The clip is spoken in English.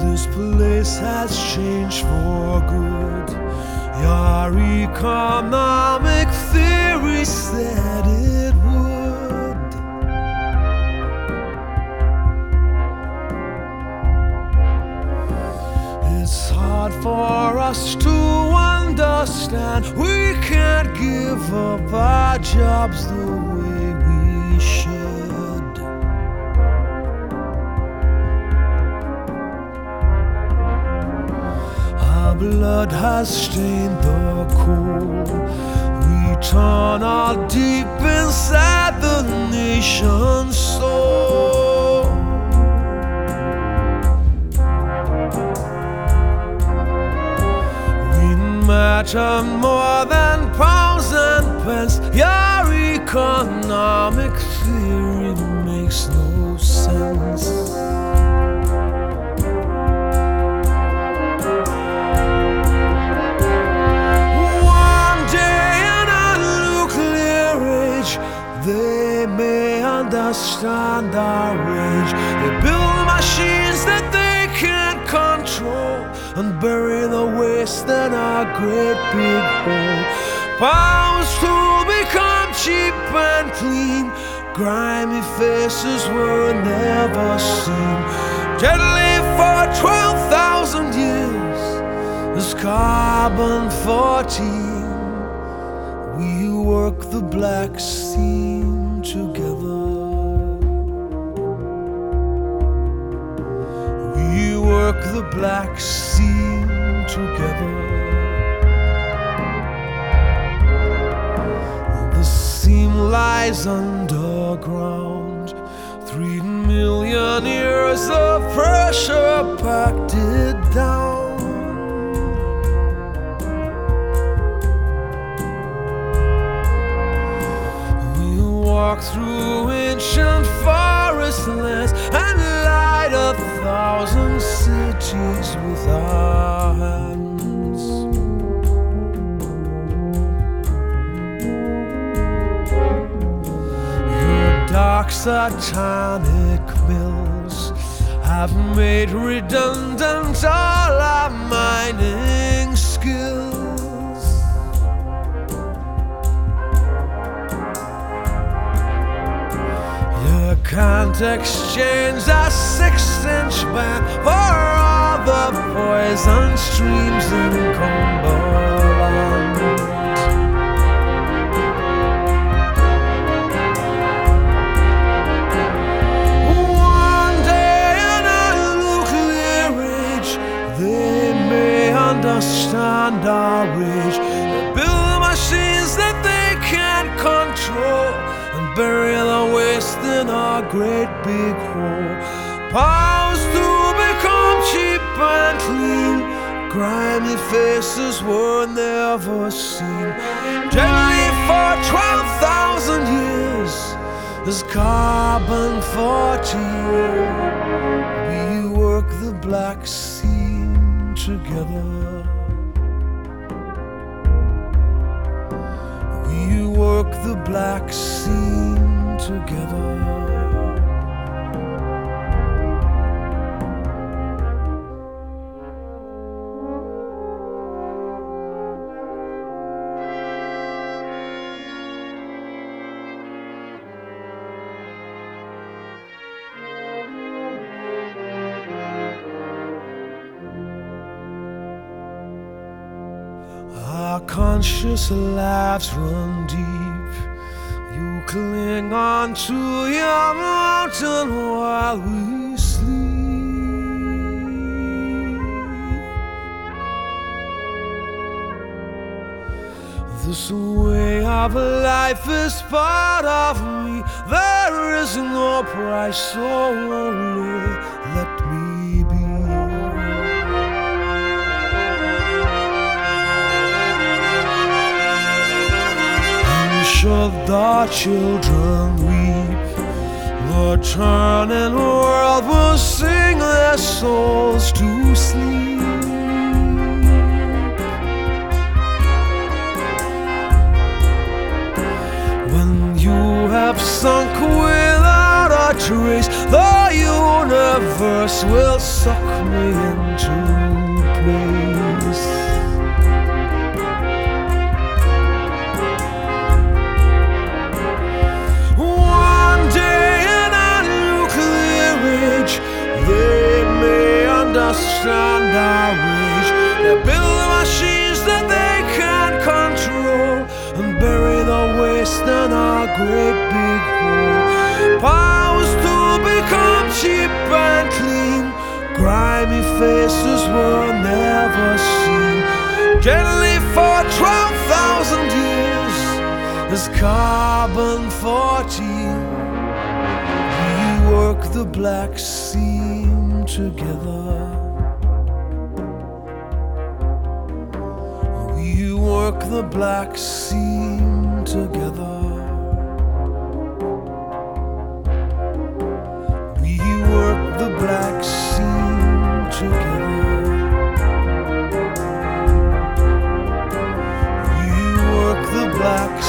This place has changed for good. Your economic theory said it would. It's hard for us to understand. We can't give up our jobs the way we should. Our blood has stained the coal. We tunnel deep inside the nation's soul. We matter more than pounds and pence. Your economic theory makes no sense. They may understand our rage. They build machines that they can't control and bury the waste in a great big hole. Pounds to become cheap and clean. Grimy faces were never seen. Deadly for 12,000 years is carbon-14. We work the black seam together. We work the black seam together. The seam lies underground. 3 million years of pressure packed it down. Walk through ancient forest lands and light 1,000 cities with our hands. Your dark satanic mills have made redundant all our mining skills. Can't exchange a 6-inch band for all the poison streams in Cumberland. One day in a nuclear age, they may understand our rage. They build machines that they can't control and bury the waste in a great big hole. Pounds to become cheap and clean. Grimy faces were never seen. Deadly for 12,000 years is carbon-14. We work the black seam together. We work the black seam together. Our conscious lives run deep. You cling on to your mountain while we sleep. This way of life is part of me. There is no price, so only let me be. Should the children weep, the turning world will sing their souls to sleep. When you have sunk without a trace, the universe universe will suck me into place. One day in a nuclear age, they may understand our rage. They build the machines that they can't control and bury the waste in a great big hole. Powers to become cheap and clean, grimy faces were never seen. Gently for 12,000 years as carbon-14, we work the black seam together. We work the black seam together. We work the black seam together. We work the black